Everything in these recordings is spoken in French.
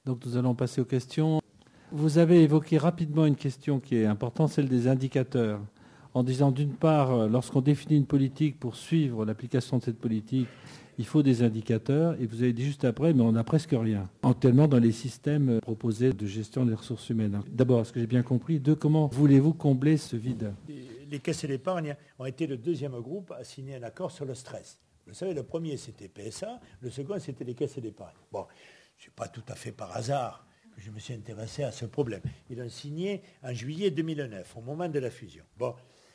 Donc nous allons passer aux questions. Vous avez évoqué rapidement une question qui est importante, celle des indicateurs, en disant d'une part, lorsqu'on définit une politique pour suivre l'application de cette politique, il faut des indicateurs, et vous avez dit juste après, mais on n'a presque rien, tellement dans les systèmes proposés de gestion des ressources humaines. D'abord, est-ce que j'ai bien compris? Deux, comment voulez-vous combler ce vide? Les caisses d'épargne ont été le deuxième groupe à signer un accord sur le stress. Vous savez, le premier, c'était PSA, le second, c'était les caisses d'épargne. Bon, ce n'est pas tout à fait par hasard que je me suis intéressé à ce problème. Ils ont signé en juillet 2009, au moment de la fusion. Bon,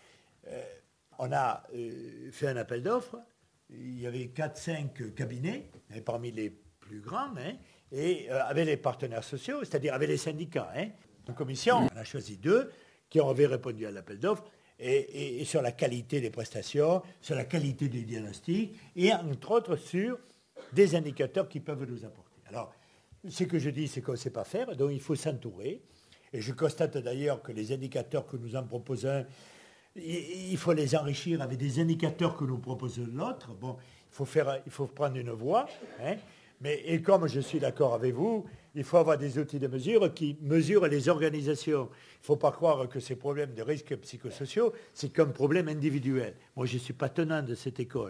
on a fait un appel d'offres. Il y avait 4-5 cabinets, parmi les plus grands, et avec les partenaires sociaux, c'est-à-dire avec les syndicats. En commission, on a choisi 2 qui avaient répondu à l'appel d'offres, et sur la qualité des prestations, sur la qualité du diagnostic, et entre autres sur des indicateurs qui peuvent nous apporter. Alors, ce que je dis, c'est qu'on ne sait pas faire, donc il faut s'entourer. Et je constate d'ailleurs que les indicateurs que nous en proposons, il faut les enrichir avec des indicateurs que nous proposons l'autre. Bon, il faut prendre une voie. Et comme je suis d'accord avec vous, il faut avoir des outils de mesure qui mesurent les organisations. Il ne faut pas croire que ces problèmes de risques psychosociaux, c'est qu'un problème individuel. Moi, je ne suis pas tenant de cette école.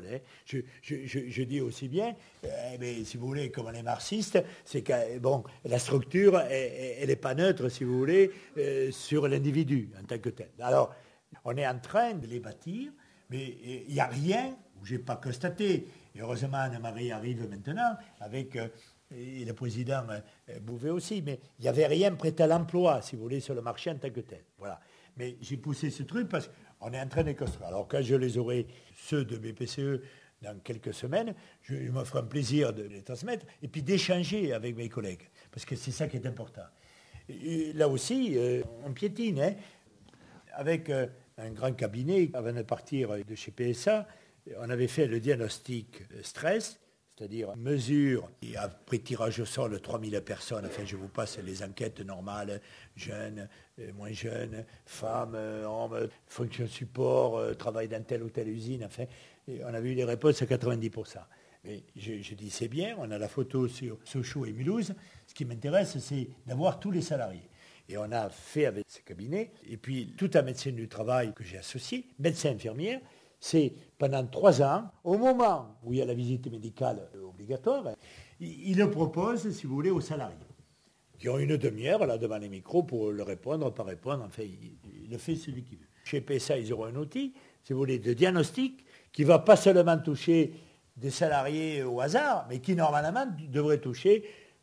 Je dis aussi bien, mais si vous voulez, comme les marxistes, c'est que la structure, elle n'est pas neutre, si vous voulez, sur l'individu en tant que tel. Alors, on est en train de les bâtir, mais il n'y a rien où je n'ai pas constaté. Et heureusement, Anne-Marie arrive maintenant avec et le président Bouvet aussi, mais il n'y avait rien prêt à l'emploi, si vous voulez, sur le marché en tant que tel. Voilà. Mais j'ai poussé ce truc parce qu'on est en train de construire. Alors quand je les aurai, ceux de BPCE, dans quelques semaines, je me ferai un plaisir de les transmettre et puis d'échanger avec mes collègues, parce que c'est ça qui est important. Et là aussi, on piétine, avec un grand cabinet, avant de partir de chez PSA, on avait fait le diagnostic stress, c'est-à-dire mesure, et après tirage au sort de 3000 personnes, enfin je vous passe les enquêtes normales, jeunes, moins jeunes, femmes, hommes, fonction support, travail dans telle ou telle usine, enfin, et on avait eu des réponses à 90%. Mais je dis c'est bien, on a la photo sur Sochaux et Mulhouse, ce qui m'intéresse c'est d'avoir tous les salariés. Et on a fait avec ce cabinet, et puis tout un médecin du travail que j'ai associé, médecin infirmière, c'est pendant 3 ans, au moment où il y a la visite médicale obligatoire, il le propose, si vous voulez, aux salariés, qui ont une demi-heure là devant les micros pour le répondre, pas répondre, enfin, il le fait celui qui veut. Chez PSA, ils auront un outil, si vous voulez, de diagnostic, qui ne va pas seulement toucher des salariés au hasard, mais qui normalement devrait toucher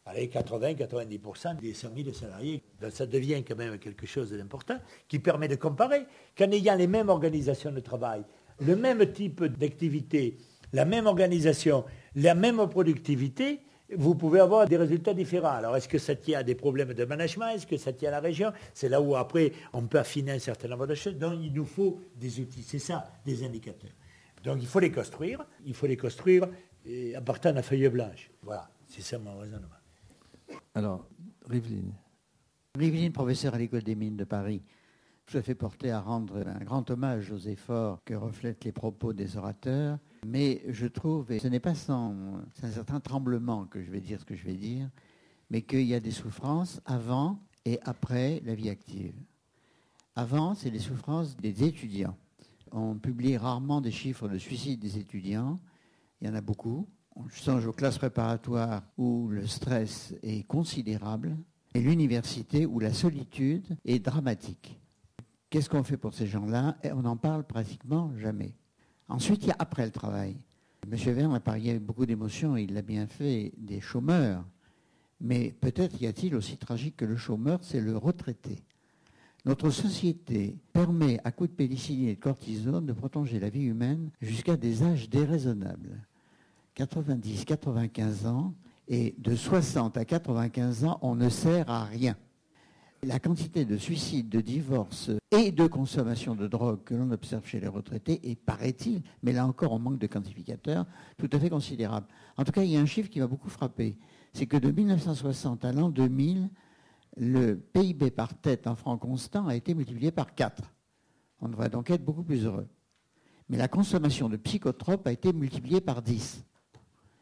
80-90% des 100 000 salariés. Donc ça devient quand même quelque chose d'important, qui permet de comparer qu'en ayant les mêmes organisations de travail, le même type d'activité, la même organisation, la même productivité, vous pouvez avoir des résultats différents. Alors, est-ce que ça tient à des problèmes de management? Est-ce que ça tient à la région? C'est là où, après, on peut affiner un certain nombre de choses. Donc, il nous faut des outils. C'est ça, des indicateurs. Donc, il faut les construire. Il faut les construire à partir de la feuille blanche. Voilà, c'est ça mon raisonnement. Alors, Rivelyne. Rivelyne, professeur à l'École des mines de Paris. Je fais porter à rendre un grand hommage aux efforts que reflètent les propos des orateurs, mais je trouve, et ce n'est pas sans un certain tremblement que je vais dire ce que je vais dire, mais qu'il y a des souffrances avant et après la vie active. Avant, c'est les souffrances des étudiants. On publie rarement des chiffres de suicide des étudiants, il y en a beaucoup. On songe aux classes préparatoires où le stress est considérable, et l'université où la solitude est dramatique. Qu'est-ce qu'on fait pour ces gens-là? On n'en parle pratiquement jamais. Ensuite, il y a après le travail. M. Verne a parlé avec beaucoup d'émotion, il l'a bien fait, des chômeurs. Mais peut-être y a-t-il aussi tragique que le chômeur, c'est le retraité. Notre société permet, à coups de pénicilline et de cortisone, de prolonger la vie humaine jusqu'à des âges déraisonnables. 90, 95 ans, et de 60 à 95 ans, on ne sert à rien. La quantité de suicides, de divorces et de consommation de drogue que l'on observe chez les retraités est, paraît-il, mais là encore on manque de quantificateurs, tout à fait considérable. En tout cas, il y a un chiffre qui m'a beaucoup frappé. C'est que de 1960 à l'an 2000, le PIB par tête en francs constants a été multiplié par 4. On devrait donc être beaucoup plus heureux. Mais la consommation de psychotropes a été multipliée par 10.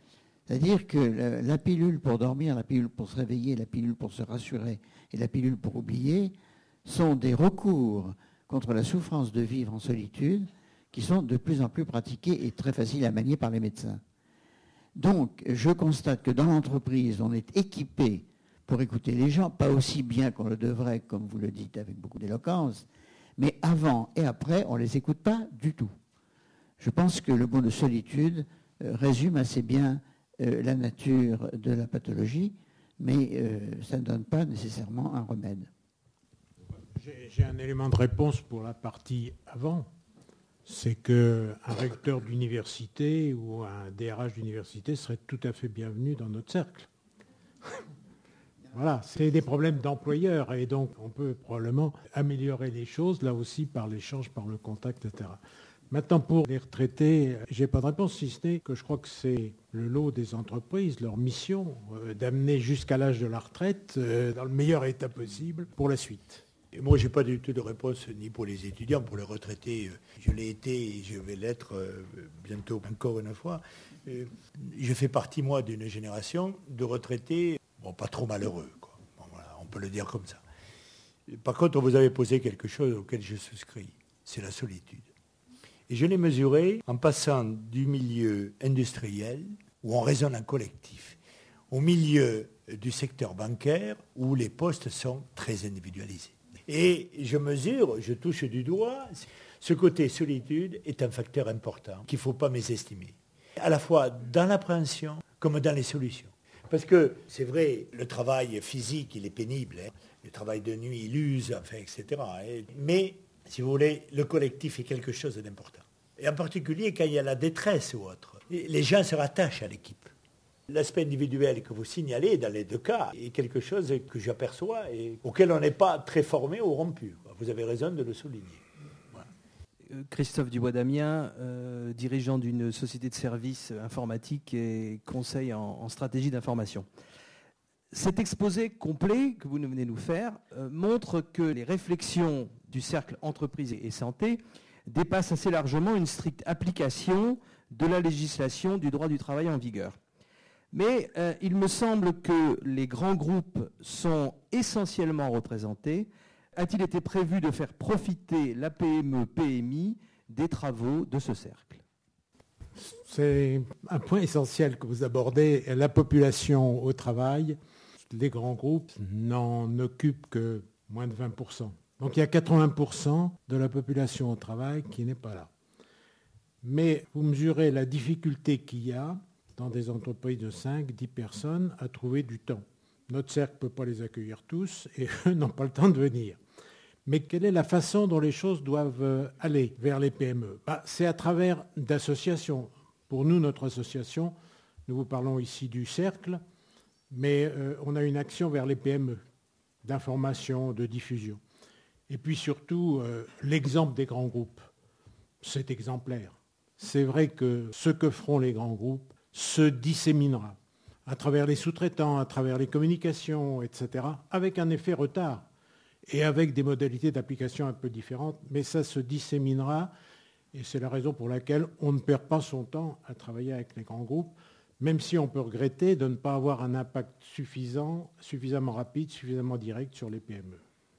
C'est-à-dire que la pilule pour dormir, la pilule pour se réveiller, la pilule pour se rassurer et la pilule pour oublier sont des recours contre la souffrance de vivre en solitude qui sont de plus en plus pratiqués et très faciles à manier par les médecins. Donc, je constate que dans l'entreprise, on est équipé pour écouter les gens, pas aussi bien qu'on le devrait, comme vous le dites avec beaucoup d'éloquence, mais avant et après, on ne les écoute pas du tout. Je pense que le mot de solitude résume assez bien la nature de la pathologie, mais ça ne donne pas nécessairement un remède. J'ai un élément de réponse pour la partie avant. C'est qu'un recteur d'université ou un DRH d'université serait tout à fait bienvenu dans notre cercle. Voilà, c'est des problèmes d'employeurs et donc on peut probablement améliorer les choses, là aussi par l'échange, par le contact, etc. Maintenant, pour les retraités, je n'ai pas de réponse, si ce n'est que je crois que c'est le lot des entreprises, leur mission, d'amener jusqu'à l'âge de la retraite dans le meilleur état possible pour la suite. Et moi, je n'ai pas du tout de réponse ni pour les étudiants, pour les retraités. Je l'ai été et je vais l'être bientôt encore une fois. Je fais partie, moi, d'une génération de retraités, bon, pas trop malheureux, quoi. Bon, voilà, on peut le dire comme ça. Par contre, vous avez posé quelque chose auquel je souscris, c'est la solitude. Et je l'ai mesuré en passant du milieu industriel, où on raisonne en collectif, au milieu du secteur bancaire, où les postes sont très individualisés. Et je mesure, je touche du doigt, ce côté solitude est un facteur important qu'il ne faut pas mésestimer, à la fois dans l'appréhension comme dans les solutions. Parce que c'est vrai, le travail physique, il est pénible, hein. Le travail de nuit, il use, enfin, etc. Mais, si vous voulez, le collectif est quelque chose d'important. Et en particulier quand il y a la détresse ou autre, les gens se rattachent à l'équipe. L'aspect individuel que vous signalez dans les deux cas est quelque chose que j'aperçois et auquel on n'est pas très formé ou rompu. Vous avez raison de le souligner. Voilà. Christophe Dubois-Damien, dirigeant d'une société de services informatiques et conseil en stratégie d'information. Cet exposé complet que vous venez nous faire montre que les réflexions du cercle entreprise et santé dépassent assez largement une stricte application de la législation du droit du travail en vigueur. Mais il me semble que les grands groupes sont essentiellement représentés. A-t-il été prévu de faire profiter la PME-PMI des travaux de ce cercle ? C'est un point essentiel que vous abordez. La population au travail, les grands groupes n'en occupent que moins de 20%. Donc il y a 80% de la population au travail qui n'est pas là. Mais vous mesurez la difficulté qu'il y a dans des entreprises de 5-10 personnes à trouver du temps. Notre cercle ne peut pas les accueillir tous et eux n'ont pas le temps de venir. Mais quelle est la façon dont les choses doivent aller vers les PME ? C'est à travers d'associations. Pour nous, notre association, nous vous parlons ici du cercle, mais on a une action vers les PME, d'information, de diffusion. Et puis surtout, l'exemple des grands groupes, c'est exemplaire. C'est vrai que ce que feront les grands groupes se disséminera à travers les sous-traitants, à travers les communications, etc., avec un effet retard et avec des modalités d'application un peu différentes, mais ça se disséminera et c'est la raison pour laquelle on ne perd pas son temps à travailler avec les grands groupes, même si on peut regretter de ne pas avoir un impact suffisamment rapide, suffisamment direct sur les PME.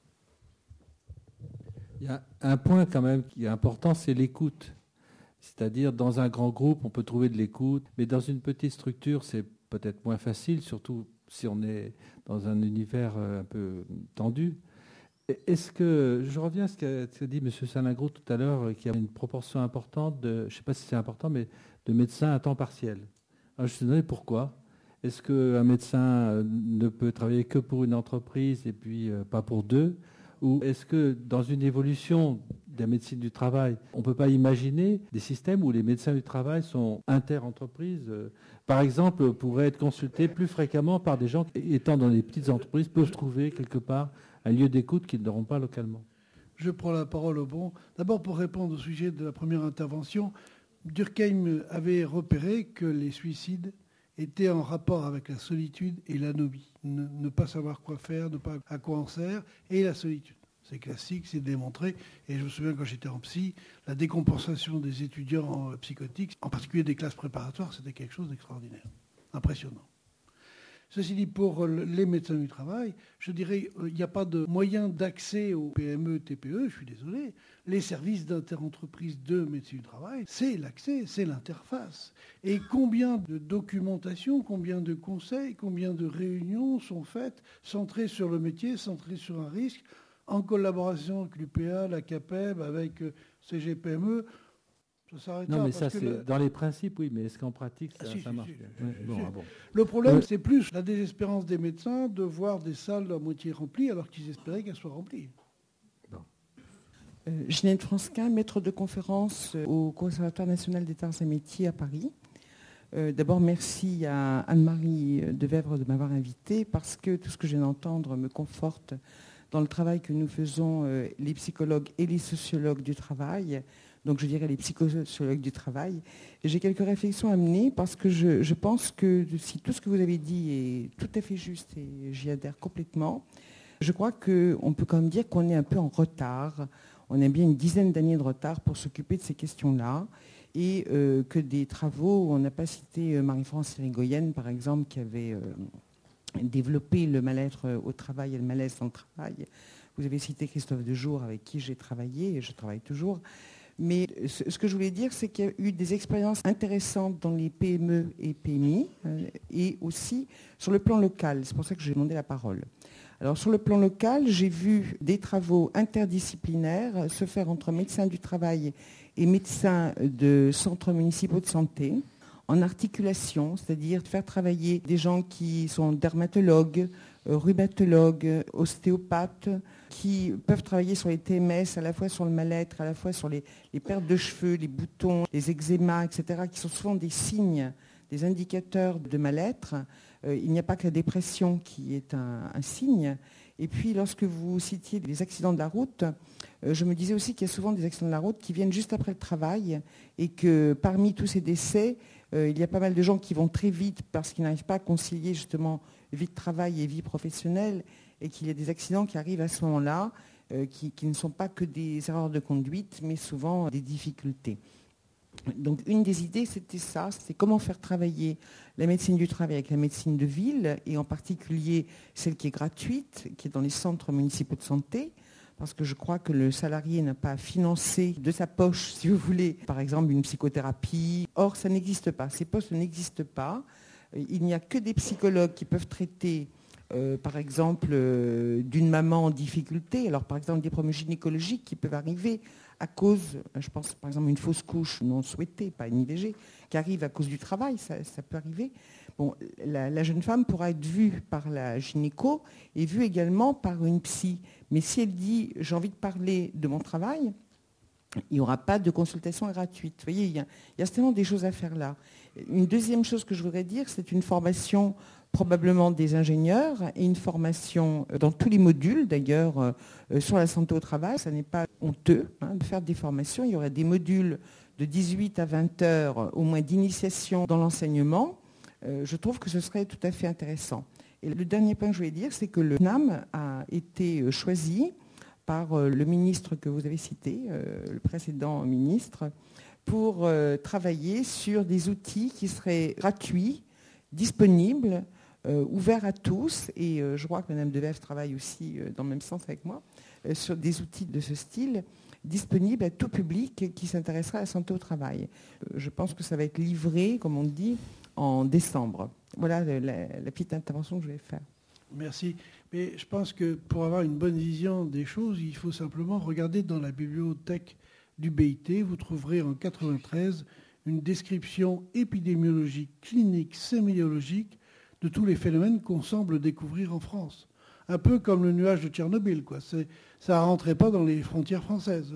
Il y a un point quand même qui est important, c'est l'écoute. C'est-à-dire, dans un grand groupe, on peut trouver de l'écoute, mais dans une petite structure, c'est peut-être moins facile, surtout si on est dans un univers un peu tendu. Est-ce que, je reviens à ce qu'a dit M. Salingro tout à l'heure, qu'il y a une proportion importante, je ne sais pas si c'est important, mais de médecins à temps partiel. Alors, je me suis demandé pourquoi. Est-ce qu'un médecin ne peut travailler que pour une entreprise et puis pas pour deux ? Ou est-ce que dans une évolution de la médecine du travail, on ne peut pas imaginer des systèmes où les médecins du travail sont inter-entreprises, par exemple, pourraient être consultés plus fréquemment par des gens qui, étant dans les petites entreprises, peuvent trouver quelque part un lieu d'écoute qu'ils n'auront pas localement. Je prends la parole au bon. D'abord, pour répondre au sujet de la première intervention, Durkheim avait repéré que les suicides étaient en rapport avec la solitude et l'anomie. Ne pas savoir quoi faire, ne pas à quoi on sert, et la solitude. C'est classique, c'est démontré. Et je me souviens quand j'étais en psy, la décompensation des étudiants psychotiques, en particulier des classes préparatoires, c'était quelque chose d'extraordinaire. impressionnant. Ceci dit, pour les médecins du travail, je dirais il n'y a pas de moyen d'accès aux PME, TPE, je suis désolé. Les services d'interentreprise de médecine du travail, c'est l'accès, c'est l'interface. Et combien de documentation, combien de conseils, combien de réunions sont faites centrées sur le métier, centrées sur un risque, en collaboration avec l'UPA, la CAPEB, avec CGPME. Non, mais ça, c'est dans les principes, oui, mais est-ce qu'en pratique, ça marche? Bon. Le problème, c'est plus la désespérance des médecins de voir des salles à moitié remplies alors qu'ils espéraient qu'elles soient remplies. Ginette Fransquin, maître de conférence au Conservatoire national des arts et métiers à Paris. D'abord, merci à Anne-Marie Devèvre de m'avoir invitée parce que tout ce que je viens d'entendre me conforte dans le travail que nous faisons, les psychologues et les sociologues du travail, donc je dirais les psychosociologues du travail. Et j'ai quelques réflexions à mener parce que je pense que si tout ce que vous avez dit est tout à fait juste et j'y adhère complètement, je crois qu'on peut quand même dire qu'on est un peu en retard. On a bien une dizaine d'années de retard pour s'occuper de ces questions-là et que des travaux, on n'a pas cité Marie-France Irigoyen par exemple qui avait développé le mal-être au travail et le malaise dans le travail. Vous avez cité Christophe Dejour avec qui j'ai travaillé et je travaille toujours. Mais ce que je voulais dire, c'est qu'il y a eu des expériences intéressantes dans les PME et PMI et aussi sur le plan local. C'est pour ça que j'ai demandé la parole. Alors sur le plan local, j'ai vu des travaux interdisciplinaires se faire entre médecins du travail et médecins de centres municipaux de santé en articulation, c'est-à-dire de faire travailler des gens qui sont dermatologues, rhumatologues, ostéopathes, qui peuvent travailler sur les TMS, à la fois sur le mal-être, à la fois sur les pertes de cheveux, les boutons, les eczémas, etc., qui sont souvent des signes, des indicateurs de mal-être. Il n'y a pas que la dépression qui est un signe. Et puis, lorsque vous citiez les accidents de la route, je me disais aussi qu'il y a souvent des accidents de la route qui viennent juste après le travail et que parmi tous ces décès, il y a pas mal de gens qui vont très vite parce qu'ils n'arrivent pas à concilier justement vie de travail et vie professionnelle et qu'il y a des accidents qui arrivent à ce moment-là, qui ne sont pas que des erreurs de conduite, mais souvent des difficultés. Donc une des idées, c'était ça, c'est comment faire travailler la médecine du travail avec la médecine de ville, et en particulier celle qui est gratuite, qui est dans les centres municipaux de santé, parce que je crois que le salarié n'a pas à financer de sa poche, si vous voulez, par exemple une psychothérapie. Or, ça n'existe pas, ces postes n'existent pas. Il n'y a que des psychologues qui peuvent traiter, par exemple, d'une maman en difficulté. Alors, par exemple, des problèmes gynécologiques qui peuvent arriver à cause, je pense par exemple, une fausse couche non souhaitée, pas une IVG, qui arrive à cause du travail, ça peut arriver. Bon, la jeune femme pourra être vue par la gynéco et vue également par une psy. Mais si elle dit « j'ai envie de parler de mon travail », il n'y aura pas de consultation gratuite. Vous voyez, il y a certainement des choses à faire là. Une deuxième chose que je voudrais dire, c'est une formation probablement des ingénieurs et une formation dans tous les modules, d'ailleurs, sur la santé au travail. Ça n'est pas honteux de faire des formations. Il y aurait des modules de 18 à 20 heures, au moins d'initiation dans l'enseignement. Je trouve que ce serait tout à fait intéressant. Et le dernier point que je voulais dire, c'est que le CNAM a été choisi par le ministre que vous avez cité, le précédent ministre, pour travailler sur des outils qui seraient gratuits, disponibles, ouverts à tous. Et je crois que Mme Devèvre travaille aussi dans le même sens avec moi, sur des outils de ce style, disponibles à tout public qui s'intéressera à la santé au travail. Je pense que ça va être livré, comme on dit, en décembre. Voilà la petite intervention que je vais faire. Merci. Mais je pense que pour avoir une bonne vision des choses, il faut simplement regarder dans la bibliothèque du BIT. Vous trouverez en 1993 une description épidémiologique, clinique, sémiologique de tous les phénomènes qu'on semble découvrir en France. Un peu comme le nuage de Tchernobyl, quoi. Ça ne rentrait pas dans les frontières françaises.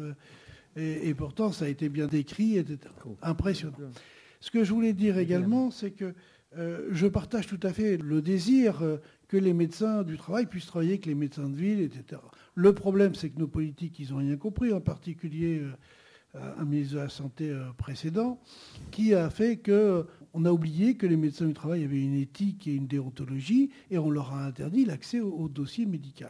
Et pourtant, ça a été bien décrit, etc. Impressionnant. Ce que je voulais dire également, c'est que je partage tout à fait le désir que les médecins du travail puissent travailler avec les médecins de ville, etc. Le problème, c'est que nos politiques, ils n'ont rien compris, en particulier un ministre de la Santé précédent, qui a fait qu'on a oublié que les médecins du travail avaient une éthique et une déontologie, et on leur a interdit l'accès au dossier médical,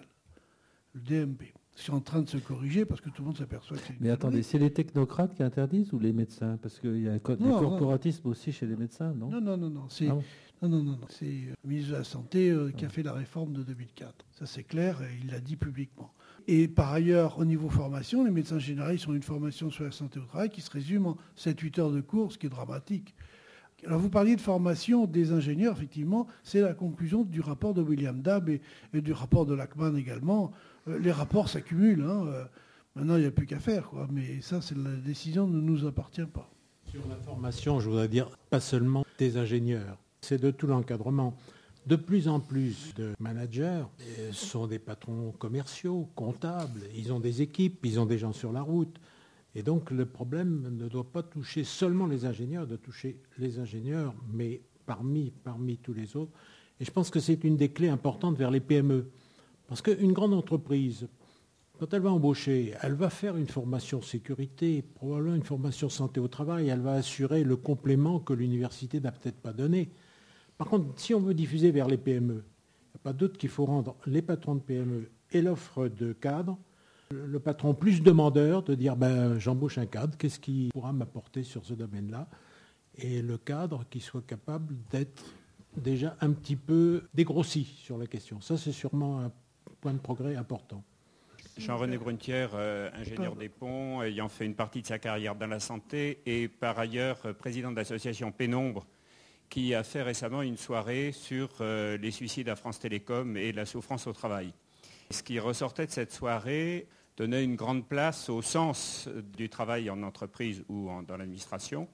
le DMP. C'est en train de se corriger parce que tout le monde s'aperçoit que c'est une Mais attendez, c'est les technocrates qui interdisent ou les médecins? Parce qu'il y a un corporatisme aussi chez les médecins, non? Non. Non. C'est le ministre de la Santé qui a fait la réforme de 2004. Ça, c'est clair, et il l'a dit publiquement. Et par ailleurs, au niveau formation, les médecins généralistes ont une formation sur la santé au travail qui se résume en 7-8 heures de cours, ce qui est dramatique. Alors vous parliez de formation des ingénieurs, effectivement, c'est la conclusion du rapport de William Dabb et du rapport de Lachman également. Les rapports s'accumulent. Maintenant, il n'y a plus qu'à faire, quoi. Mais ça, c'est la décision ne nous appartient pas. Sur la formation, je voudrais dire, pas seulement des ingénieurs, c'est de tout l'encadrement. De plus en plus de managers sont des patrons commerciaux, comptables, ils ont des équipes, ils ont des gens sur la route. Et donc le problème ne doit pas toucher seulement les ingénieurs, de toucher les ingénieurs, mais parmi tous les autres. Et je pense que c'est une des clés importantes vers les PME. Parce qu'une grande entreprise, quand elle va embaucher, elle va faire une formation sécurité, probablement une formation santé au travail, elle va assurer le complément que l'université n'a peut-être pas donné. Par contre, si on veut diffuser vers les PME, il n'y a pas doute qu'il faut rendre les patrons de PME et l'offre de cadre, le patron plus demandeur, de dire j'embauche un cadre, qu'est-ce qui pourra m'apporter sur ce domaine-là, et le cadre qui soit capable d'être déjà un petit peu dégrossi sur la question. Ça, c'est sûrement un point de progrès important. Jean-René Brunetière, ingénieur des ponts, ayant fait une partie de sa carrière dans la santé et par ailleurs président de l'association Pénombre, qui a fait récemment une soirée sur les suicides à France Télécom et la souffrance au travail. Ce qui ressortait de cette soirée donnait une grande place au sens du travail en entreprise ou dans l'administration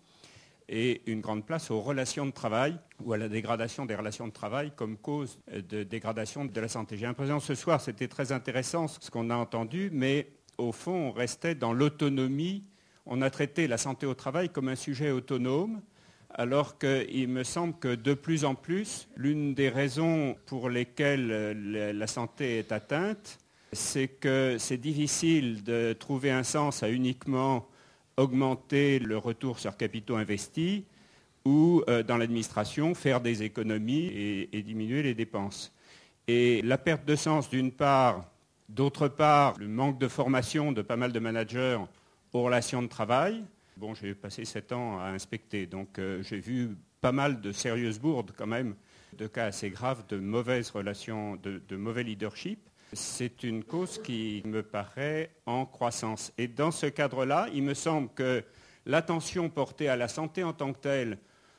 et une grande place aux relations de travail ou à la dégradation des relations de travail comme cause de dégradation de la santé. J'ai l'impression que ce soir, c'était très intéressant ce qu'on a entendu, mais au fond, on restait dans l'autonomie. On a traité la santé au travail comme un sujet autonome, alors qu'il me semble que de plus en plus, l'une des raisons pour lesquelles la santé est atteinte, c'est que c'est difficile de trouver un sens à uniquement augmenter le retour sur capitaux investis ou dans l'administration faire des économies et diminuer les dépenses. Et la perte de sens d'une part, d'autre part, le manque de formation de pas mal de managers aux relations de travail. Bon, j'ai passé 7 ans à inspecter, donc j'ai vu pas mal de sérieuses bourdes quand même, de cas assez graves, de mauvaises relations, de mauvais leadership. C'est une cause qui me paraît en croissance. Et dans ce cadre-là, il me semble que l'attention portée à la santé en tant que telle,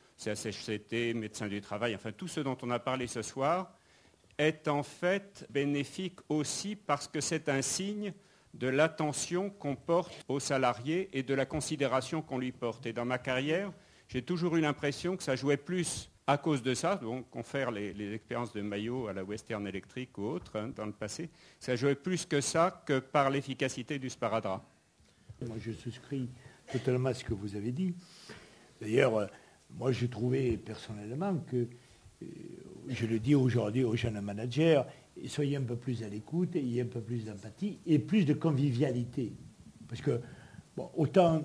CHSCT, médecins du travail, enfin tout ce dont on a parlé ce soir, est en fait bénéfique aussi parce que c'est un signe de l'attention qu'on porte aux salariés et de la considération qu'on lui porte. Et dans ma carrière, j'ai toujours eu l'impression que ça jouait plus à cause de ça, donc confère les expériences de Maillot à la Western Electric ou autres dans le passé, ça jouait plus que ça que par l'efficacité du sparadrap. Moi, je souscris totalement à ce que vous avez dit. D'ailleurs, moi, j'ai trouvé personnellement que, je le dis aujourd'hui aux jeunes managers, soyez un peu plus à l'écoute, ayez un peu plus d'empathie et plus de convivialité. Parce que, bon, autant...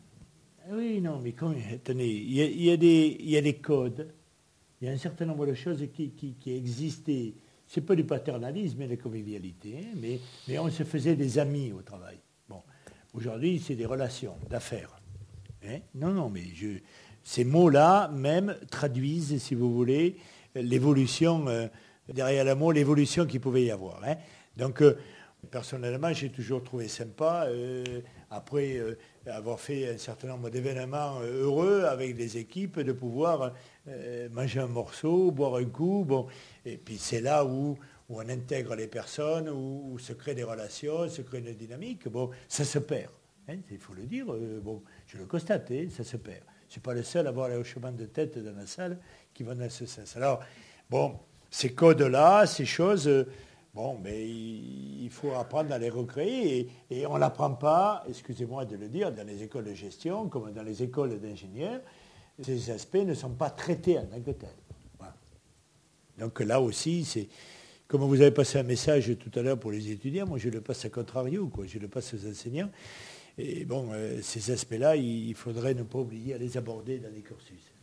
Oui, non, mais attendez, il y a des codes, il y a un certain nombre de choses qui existaient. Ce n'est pas du paternalisme et de la convivialité, hein, mais on se faisait des amis au travail. Bon, aujourd'hui, c'est des relations d'affaires. Hein. Non, mais ces mots-là, même, traduisent, si vous voulez, l'évolution, derrière le mot, l'évolution qu'il pouvait y avoir. Hein. Donc, personnellement, j'ai toujours trouvé sympa, après avoir fait un certain nombre d'événements heureux avec des équipes, de pouvoir manger un morceau, boire un coup. Bon. Et puis c'est là où on intègre les personnes, où se créent des relations, se crée une dynamique. Bon, ça se perd. Hein, il faut le dire. Bon, je le constate, hein, ça se perd. Je ne suis pas le seul à avoir les hochements de tête dans la salle qui vont dans ce sens. Alors, bon, ces codes-là, ces choses... Bon, mais il faut apprendre à les recréer et on ne l'apprend pas, excusez-moi de le dire, dans les écoles de gestion comme dans les écoles d'ingénieurs. Ces aspects ne sont pas traités en tant que tels. Voilà. Donc là aussi, c'est comme vous avez passé un message tout à l'heure pour les étudiants, moi je le passe à contrario, quoi. Je le passe aux enseignants. Et bon, ces aspects-là, il faudrait ne pas oublier à les aborder dans les cursus.